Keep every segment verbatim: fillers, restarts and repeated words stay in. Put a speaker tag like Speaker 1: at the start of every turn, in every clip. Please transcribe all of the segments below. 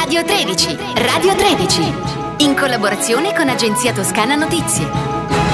Speaker 1: Radio tredici, Radio tredici, in collaborazione con Agenzia Toscana Notizie.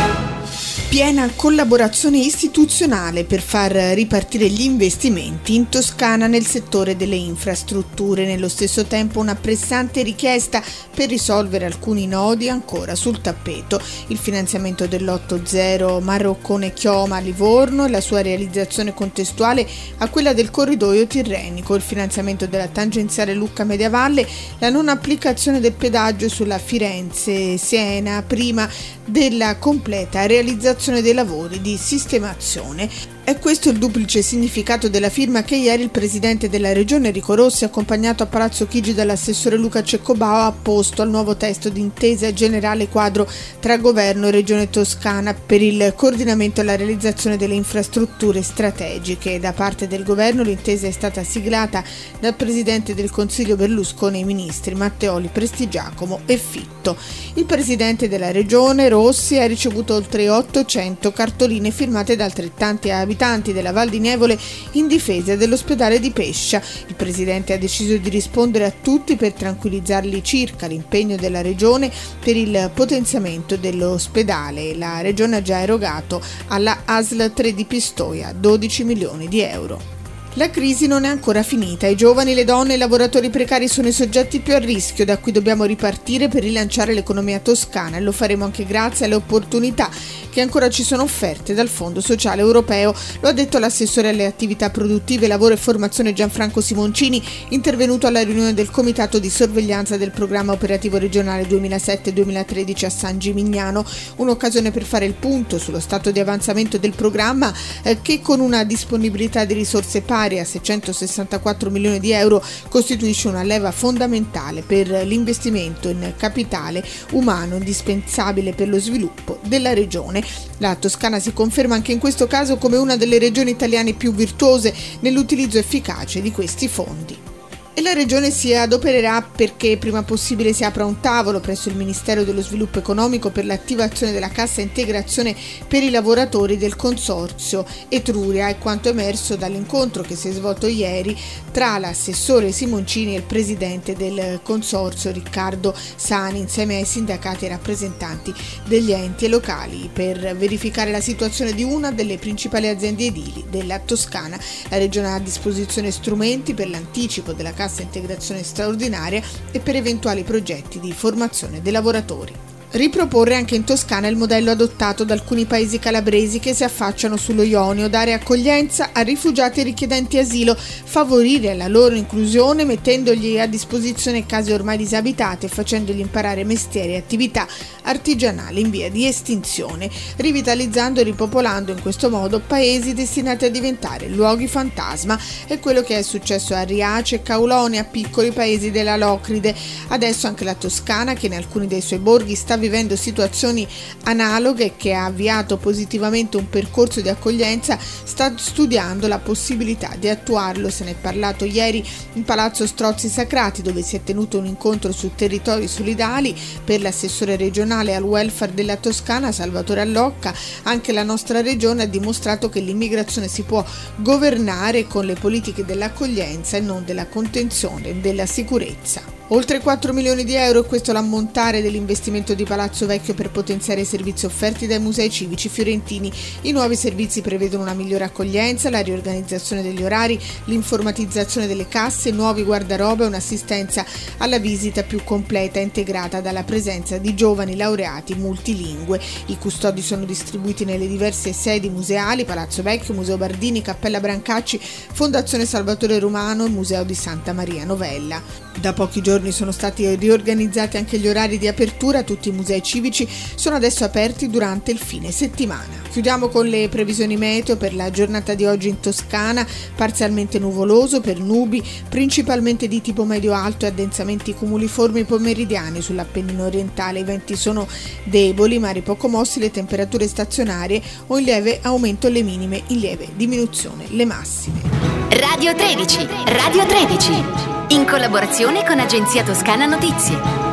Speaker 2: Piena collaborazione istituzionale per far ripartire gli investimenti in Toscana nel settore delle infrastrutture. Nello stesso tempo una pressante richiesta per risolvere alcuni nodi ancora sul tappeto. Il finanziamento dell'otto zero Marroccone-Chioma a Livorno e la sua realizzazione contestuale a quella del corridoio tirrenico, il finanziamento della tangenziale Lucca-Mediavalle, la non applicazione del pedaggio sulla Firenze-Siena prima della completa realizzazione dei lavori di sistemazione. È questo il duplice significato della firma che ieri il presidente della regione Enrico Rossi, accompagnato a Palazzo Chigi dall'assessore Luca Ceccobao, ha apposto al nuovo testo di intesa generale quadro tra governo e regione toscana per il coordinamento e la realizzazione delle infrastrutture strategiche. Da parte del governo l'intesa è stata siglata dal presidente del Consiglio Berlusconi e i ministri Matteoli, Prestigiacomo e Fitto. Il presidente della regione Rossi ha ricevuto oltre ottocento cartoline firmate da altrettanti abitanti della Val di Nievole in difesa dell'ospedale di Pescia. Il presidente ha deciso di rispondere a tutti per tranquillizzarli circa l'impegno della regione per il potenziamento dell'ospedale. La regione ha già erogato alla A S L tre di Pistoia dodici milioni di euro. La crisi non è ancora finita. I giovani, le donne e i lavoratori precari sono i soggetti più a rischio da cui dobbiamo ripartire per rilanciare l'economia toscana, e lo faremo anche grazie alle opportunità che ancora ci sono offerte dal Fondo Sociale Europeo. Lo ha detto l'assessore alle attività produttive, lavoro e formazione Gianfranco Simoncini, intervenuto alla riunione del Comitato di sorveglianza del Programma Operativo Regionale duemilasette duemilatredici a San Gimignano, un'occasione per fare il punto sullo stato di avanzamento del programma eh, che con una disponibilità di risorse pari a seicentosessantaquattro milioni di euro costituisce una leva fondamentale per l'investimento in capitale umano indispensabile per lo sviluppo della regione. La Toscana si conferma anche in questo caso come una delle regioni italiane più virtuose nell'utilizzo efficace di questi fondi. E la regione si adopererà perché prima possibile si apra un tavolo presso il Ministero dello Sviluppo Economico per l'attivazione della cassa integrazione per i lavoratori del consorzio Etruria. È quanto emerso dall'incontro che si è svolto ieri tra l'assessore Simoncini e il presidente del consorzio Riccardo Sani, insieme ai sindacati e rappresentanti degli enti locali, per verificare la situazione di una delle principali aziende edili della Toscana. La regione ha a disposizione strumenti per l'anticipo della cassa integrazione straordinaria e per eventuali progetti di formazione dei lavoratori. Riproporre anche in Toscana il modello adottato da alcuni paesi calabresi che si affacciano sullo Ionio, dare accoglienza a rifugiati e richiedenti asilo, favorire la loro inclusione mettendogli a disposizione case ormai disabitate e facendogli imparare mestieri e attività artigianali in via di estinzione, rivitalizzando e ripopolando in questo modo paesi destinati a diventare luoghi fantasma. È quello che è successo a Riace e Caulonia, piccoli paesi della Locride. Adesso anche la Toscana, che in alcuni dei suoi borghi sta vivendo situazioni analoghe, che ha avviato positivamente un percorso di accoglienza, sta studiando la possibilità di attuarlo. Se ne è parlato ieri in Palazzo Strozzi Sacrati, dove si è tenuto un incontro su territori solidali. Per l'assessore regionale al welfare della Toscana, Salvatore Allocca, anche la nostra regione ha dimostrato che l'immigrazione si può governare con le politiche dell'accoglienza e non della contenzione e della sicurezza. Oltre quattro milioni di euro, questo è l'ammontare dell'investimento di Palazzo Vecchio per potenziare i servizi offerti dai musei civici fiorentini. I nuovi servizi prevedono una migliore accoglienza, la riorganizzazione degli orari, l'informatizzazione delle casse, nuovi guardaroba e un'assistenza alla visita più completa e integrata dalla presenza di giovani laureati multilingue. I custodi sono distribuiti nelle diverse sedi museali: Palazzo Vecchio, Museo Bardini, Cappella Brancacci, Fondazione Salvatore Romano e Museo di Santa Maria Novella. Da pochi giorni sono stati riorganizzati anche gli orari di apertura. Tutti i musei civici sono adesso aperti durante il fine settimana. Chiudiamo con le previsioni meteo per la giornata di oggi in Toscana: parzialmente nuvoloso per nubi, principalmente di tipo medio-alto e addensamenti cumuliformi pomeridiani sull'Appennino orientale. I venti sono deboli, mari poco mossi, le temperature stazionarie o in lieve aumento le minime, in lieve diminuzione le massime.
Speaker 1: Radio tredici, Radio tredici, in collaborazione con Agenzia Toscana Notizie.